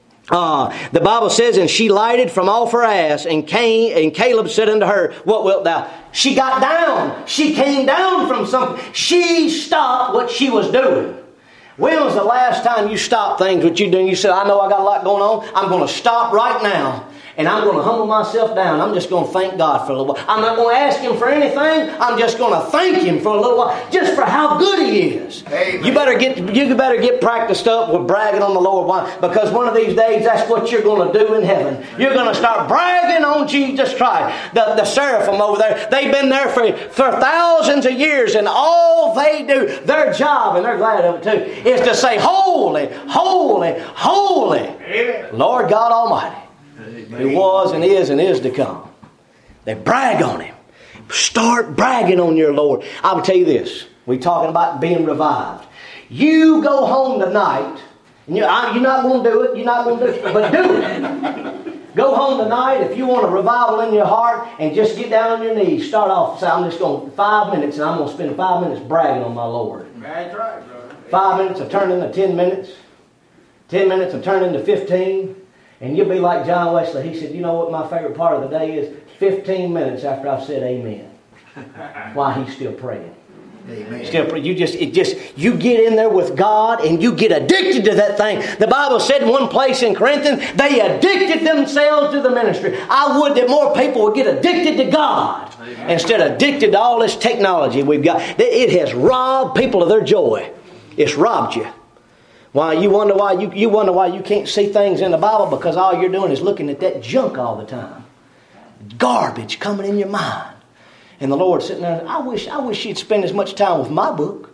Speaker 2: and she lighted from off her ass, and Caleb said unto her, what wilt thou? She got down. She came down from something. She stopped what she was doing. When was the last time you stopped things that you're doing? You said, I know I got a lot going on. I'm going to stop right now. And I'm going to humble myself down. I'm just going to thank God for a little while. I'm not going to ask Him for anything. I'm just going to thank Him for a little while. Just for how good He is. Amen. You better get practiced up with bragging on the Lord. Why? Because one of these days, that's what you're going to do in heaven. You're going to start bragging on Jesus Christ. The seraphim over there, they've been there for thousands of years. And all they do, their job, and they're glad of it too, is to say, holy, holy, holy, Amen. Lord God Almighty. Who was and is to come. They brag on Him. Start bragging on your Lord. I will tell you this. We're talking about being revived. You go home tonight. And you're not going to do it. You're not going to do it. But do it. Go home tonight if you want a revival in your heart and just get down on your knees. Start off. Say, I'm just going 5 minutes and I'm going to spend 5 minutes bragging on my Lord. That's right, brother. 5 minutes will turn into 10 minutes. 10 minutes will turn into 15. And you'll be like John Wesley. He said, you know what my favorite part of the day is? 15 minutes after I've said amen. Why he's still praying. Amen. Still pray. You get in there with God and you get addicted to that thing. The Bible said in one place in Corinthians, they addicted themselves to the ministry. I would that more people would get addicted to God. Amen. Instead of addicted to all this technology we've got. It has robbed people of their joy. It's robbed you. Why you wonder why you can't see things in the Bible? Because all you're doing is looking at that junk all the time. Garbage coming in your mind. And the Lord's sitting there, I wish she'd spend as much time with my book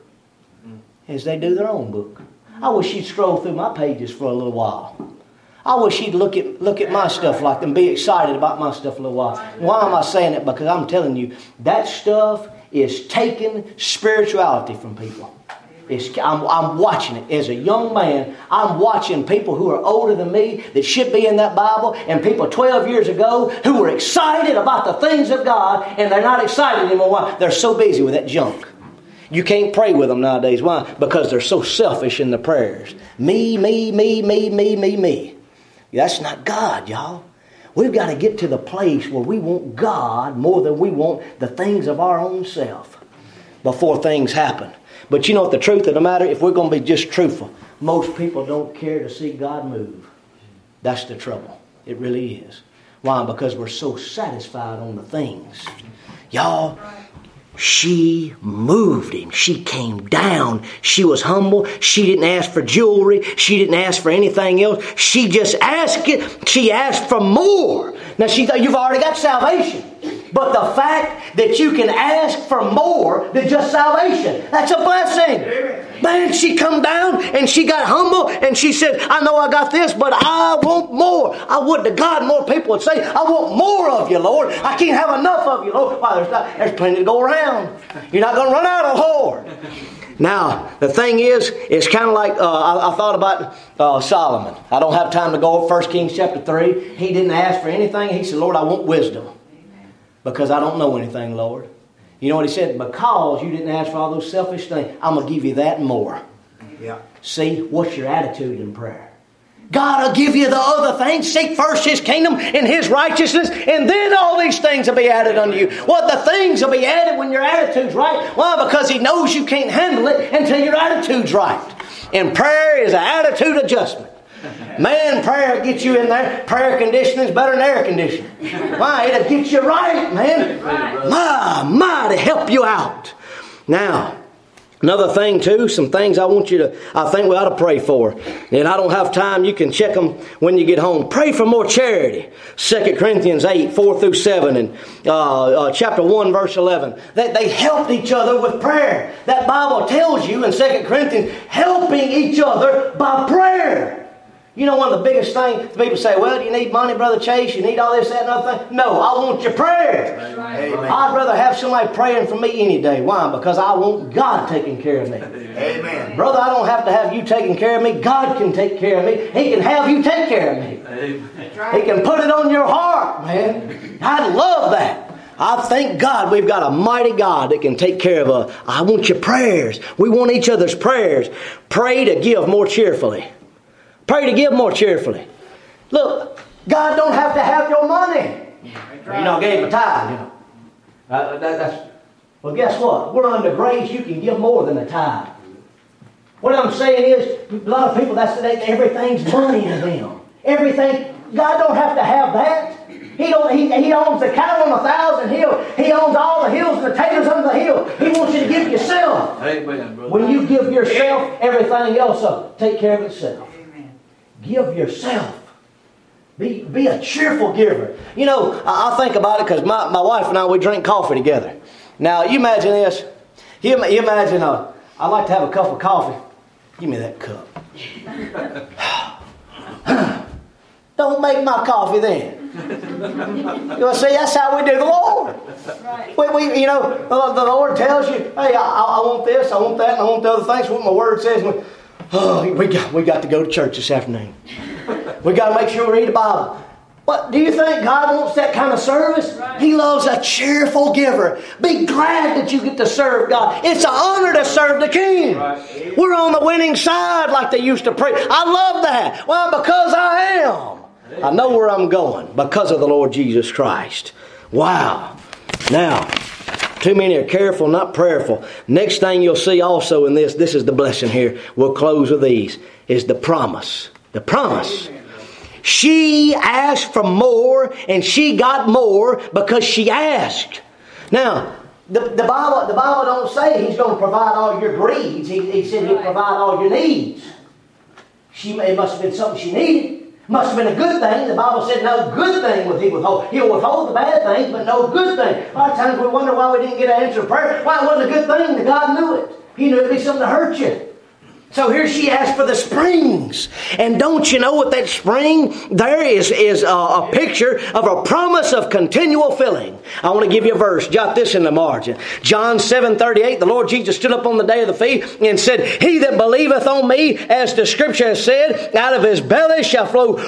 Speaker 2: as they do their own book. I wish she'd scroll through my pages for a little while. I wish she'd look at my stuff like them, be excited about my stuff a little while. Why am I saying it? Because I'm telling you, that stuff is taking spirituality from people. I'm watching it. As a young man, I'm watching people who are older than me that should be in that Bible, and people 12 years ago who were excited about the things of God, and they're not excited anymore. Why? They're so busy with that junk. You can't pray with them nowadays. Why? Because they're so selfish in the prayers. Me, me, me, me, me, me, me. That's not God, y'all. We've got to get to the place where we want God more than we want the things of our own self before things happen. But you know what the truth of the matter, if we're going to be just truthful, most people don't care to see God move. That's the trouble. It really is. Why? Because we're so satisfied on the things. Y'all, she moved him. She came down. She was humble. She didn't ask for jewelry. She didn't ask for anything else. She just asked it. She asked for more. Now she thought, you've already got salvation. But the fact that you can ask for more than just salvation, that's a blessing. Man, she come down and she got humble and she said, I know I got this, but I want more. I would to God more people would say, I want more of you, Lord. I can't have enough of you, Lord. Why, there's plenty to go around. You're not going to run out of Lord. Now, the thing is, it's kind of like, I thought about Solomon. I don't have time to go over 1 Kings chapter 3. He didn't ask for anything. He said, Lord, I want wisdom. Because I don't know anything, Lord. You know what he said? Because you didn't ask for all those selfish things, I'm going to give you that and more. Yeah. See, what's your attitude in prayer? God will give you the other things. Seek first His kingdom and His righteousness, and then all these things will be added unto you. Well, the things will be added when your attitude's right. Why? Because He knows you can't handle it until your attitude's right. And prayer is an attitude adjustment. Man, prayer gets you in there. Prayer conditioning is better than air conditioning. Why? It'll get you right, man. My, to help you out. Now, another thing too, some things I think we ought to pray for. And I don't have time, you can check them when you get home. Pray for more charity. 2 Corinthians 8, 4 through 7 and chapter 1, verse 11. They helped each other with prayer. That Bible tells you in 2 Corinthians, helping each other by prayer. You know, one of the biggest things, people say, well, do you need money, Brother Chase? You need all this, that, and other thing? No, I want your prayers. Amen. I'd rather have somebody praying for me any day. Why? Because I want God taking care of me. Amen. Brother, I don't have to have you taking care of me. God can take care of me. He can have you take care of me. Amen. He can put it on your heart, man. I love that. I thank God we've got a mighty God that can take care of us. I want your prayers. We want each other's prayers. Pray to give more cheerfully. Pray to give more cheerfully. Look, God don't have to have your money. You know, gave a tithe, you know. Well, guess what? We're under grace. You can give more than a tithe. What I'm saying is, a lot of people, everything's money to them. Everything. God don't have to have that. He owns the cattle on 1,000 hills. He owns all the hills and the taters under the hill. He wants you to give yourself. Amen, brother. When you give yourself, everything else will take care of itself. Give yourself. Be a cheerful giver. You know, I think about it because my wife and I, we drink coffee together. Now, you imagine this. You imagine, I'd like to have a cup of coffee. Give me that cup. Don't make my coffee then. You see, that's how we do the Lord. Right. We you know, the Lord tells you, hey, I want this, I want that, and I want the other things. What my word says. We got to go to church this afternoon. We got to make sure we read the Bible. But do you think God wants that kind of service? Right. He loves a cheerful giver. Be glad that you get to serve God. It's an honor to serve the King. Right. We're on the winning side like they used to pray. I love that. Well, because I am. I know where I'm going because of the Lord Jesus Christ. Wow. Now, too many are careful, not prayerful. Next thing you'll see also in this is the blessing here. We'll close with these, is the promise. The promise. She asked for more and she got more because she asked. Now, the Bible don't say He's going to provide all your greeds. He said He'll provide all your needs. It must have been something she needed. Must have been a good thing. The Bible said no good thing will He withhold. He'll withhold the bad things, but no good thing. A lot of times we wonder why we didn't get an answer to prayer. Why it wasn't a good thing? God knew it. He knew it'd be something to hurt you. So here she asked for the springs. And don't you know what that spring there is a picture of a promise of continual filling. I want to give you a verse. Jot this in the margin. John 7:38, the Lord Jesus stood up on the day of the feast and said, He that believeth on me, as the Scripture has said, out of his belly shall flow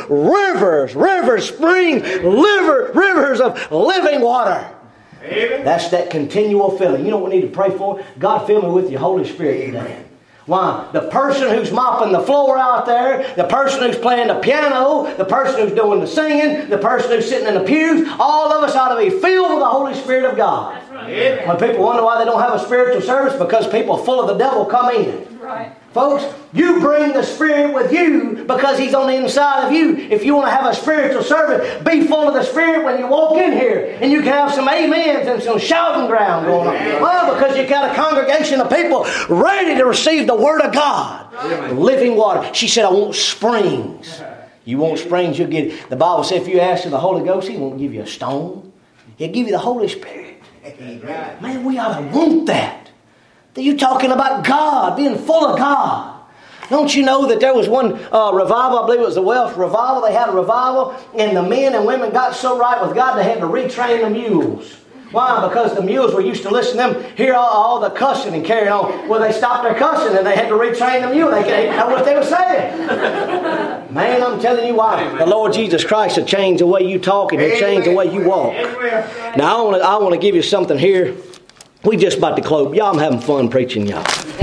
Speaker 2: rivers, springs, rivers of living water. Amen. That's that continual filling. You know what we need to pray for? God, fill me with your Holy Spirit today. Why? The person who's mopping the floor out there, the person who's playing the piano, the person who's doing the singing, the person who's sitting in the pews, all of us ought to be filled with the Holy Spirit of God. That's right. When people wonder why they don't have a spiritual service, because people full of the devil come in. Right. Folks, you bring the Spirit with you because He's on the inside of you. If you want to have a spiritual service, be full of the Spirit when you walk in here. And you can have some amens and some shouting ground going on. Well, because you got a congregation of people ready to receive the Word of God. Living water. She said, I want springs. You want springs, you'll get it. The Bible says if you ask for the Holy Ghost, He won't give you a stone. He'll give you the Holy Spirit. Man, we ought to want that. You're talking about God, being full of God. Don't you know that there was one revival, I believe it was the Welsh revival. They had a revival, and the men and women got so right with God they had to retrain the mules. Why? Because the mules were used to listen to them hear all the cussing and carrying on. Well, they stopped their cussing and they had to retrain the mule. They didn't know what they were saying. Man, I'm telling you why. The Lord Jesus Christ will change the way you talk and He'll change the way you walk. Now, I want to give you something here. We just about to close. Y'all, I'm having fun preaching, y'all.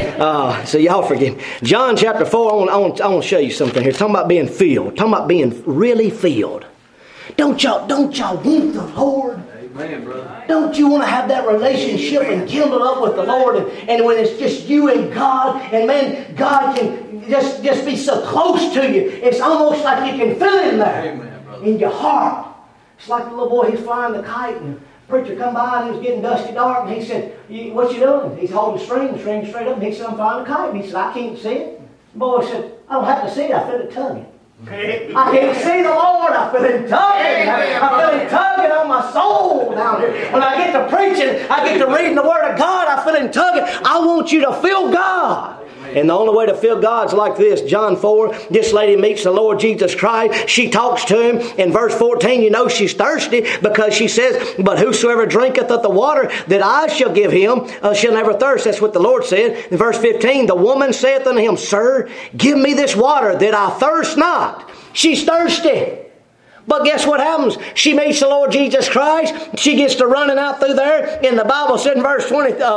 Speaker 2: So y'all forgive me. John chapter 4, I want to show you something here. Talking about being filled. Talking about being really filled. Don't y'all want the Lord? Amen, brother. Don't you want to have that relationship and kindle up with the Lord? And when it's just you and God, and man, God can just be so close to you. It's almost like you can feel Him there. Amen, in your heart. It's like the little boy, he's flying the kite, and preacher come by and it was getting dusty dark, and he said, what you doing? He's holding the string straight up, and he said, I'm flying a kite. And he said, I can't see it. The boy said, I don't have to see it, I feel it tugging. I can't see the Lord, I feel Him tugging. I feel Him tugging on my soul down here. When I get to preaching, I get to reading the Word of God, I feel Him tugging. I want you to feel God. And the only way to feel God's like this. John 4, this lady meets the Lord Jesus Christ. She talks to Him. In verse 14, you know she's thirsty because she says, but whosoever drinketh of the water that I shall give him shall never thirst. That's what the Lord said. In verse 15, the woman saith unto Him, Sir, give me this water that I thirst not. She's thirsty. But guess what happens? She meets the Lord Jesus Christ. She gets to running out through there. And the Bible said in verse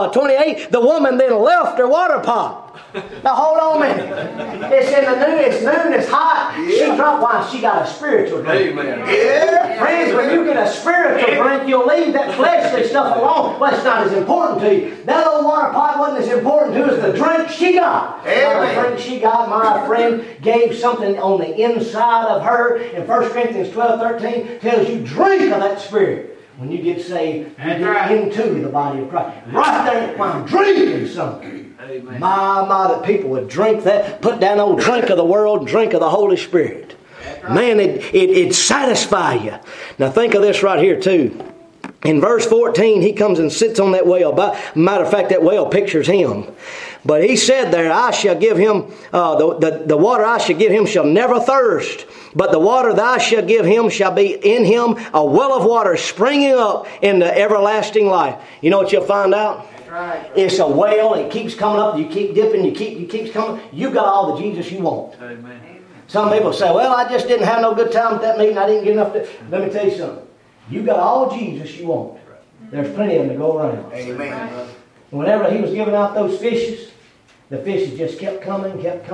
Speaker 2: 28, the woman then left her water pot. Now hold on a minute. It's in the noon. It's noon. It's hot. Yeah. She dropped wine. She got a spiritual drink. Amen. Yeah. Friends, when you get a spiritual drink, you'll leave that fleshly stuff alone. Well, it's not as important to you. That old water pot wasn't as important to her as the drink she got. Amen. The drink she got, my friend, gave something on the inside of her. And 1 Corinthians 12:13 tells you, drink of that Spirit. When you get saved, you get into the body of Christ. Right there, while drinking something. Amen. My, that people would drink that, put down old drink of the world and drink of the Holy Spirit. Right. Man, it'd satisfy you. Now think of this right here too. In verse 14, he comes and sits on that well. Matter of fact, that well pictures him. But he said there, I shall give him, the water I shall give him shall never thirst. But the water that I shall give him shall be in him a well of water springing up into everlasting life. You know what you'll find out? Right. It's a well. It keeps coming up. You keep dipping. You keeps coming. You got all the Jesus you want. Amen. Some people say, well, I just didn't have no good time at that meeting. I didn't get enough. Let me tell you something. You got all Jesus you want. There's plenty of them to go around. Amen. Whenever He was giving out those fishes, the fishes just kept coming.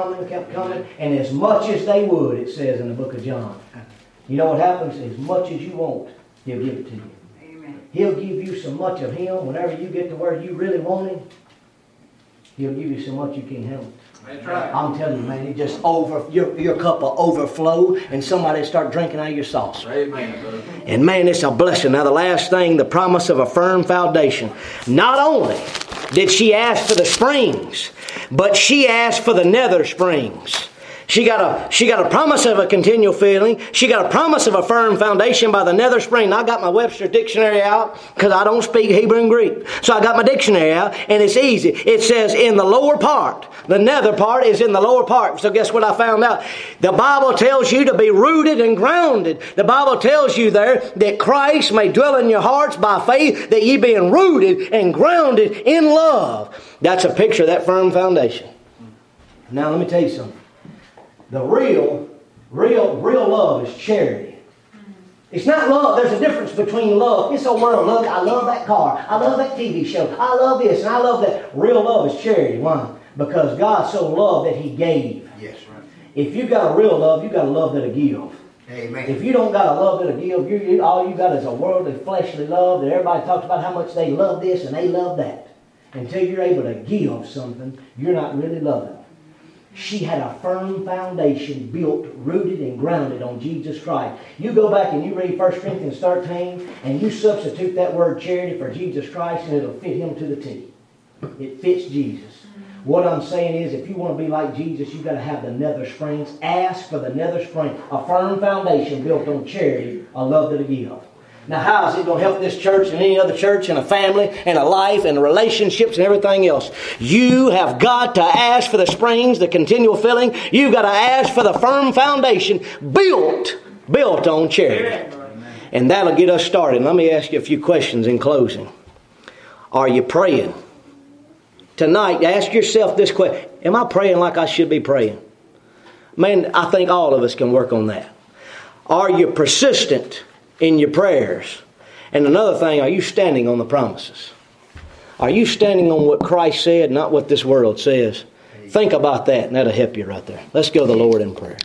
Speaker 2: And as much as they would, it says in the book of John. You know what happens? As much as you want, He'll give it to you. He'll give you so much of Him. Whenever you get to where you really want Him, He'll give you so much you can't handle it. That's right. I'm telling you, man, it just your cup will overflow, and somebody start drinking out of your saucer. Amen. And man, it's a blessing. Now, the last thing, the promise of a firm foundation. Not only did she ask for the springs, but she asked for the nether springs. She got a promise of a continual filling. She got a promise of a firm foundation by the nether spring. I got my Webster dictionary out because I don't speak Hebrew and Greek. So I got my dictionary out, and it's easy. It says in the lower part. The nether part is in the lower part. So guess what I found out? The Bible tells you to be rooted and grounded. The Bible tells you there that Christ may dwell in your hearts by faith, that ye being rooted and grounded in love. That's a picture of that firm foundation. Now let me tell you something. The real love is charity. It's not love. There's a difference between love. This old world, love, I love that car. I love that TV show. I love this and I love that. Real love is charity. Why? Because God so loved that He gave.
Speaker 3: Yes, right.
Speaker 2: If you got a real love, you got a love that'll give.
Speaker 3: Amen.
Speaker 2: If you don't got a love that'll give, all you got is a worldly, fleshly love that everybody talks about how much they love this and they love that. Until you're able to give something, you're not really loving. She had a firm foundation built, rooted, and grounded on Jesus Christ. You go back and you read 1 Corinthians 13 and you substitute that word charity for Jesus Christ and it'll fit Him to the T. It fits Jesus. What I'm saying is, if you want to be like Jesus, you've got to have the nether springs. Ask for the nether spring. A firm foundation built on charity, a love that'll give. Now, how is it going to help this church and any other church and a family and a life and relationships and everything else? You have got to ask for the springs, the continual filling. You've got to ask for the firm foundation built on charity. And that'll get us started. Let me ask you a few questions in closing. Are you praying? Tonight, ask yourself this question. Am I praying like I should be praying? Man, I think all of us can work on that. Are you persistent in your prayers? And another thing, are you standing on the promises? Are you standing on what Christ said, not what this world says? Think about that, and that'll help you right there. Let's go to the Lord in prayer.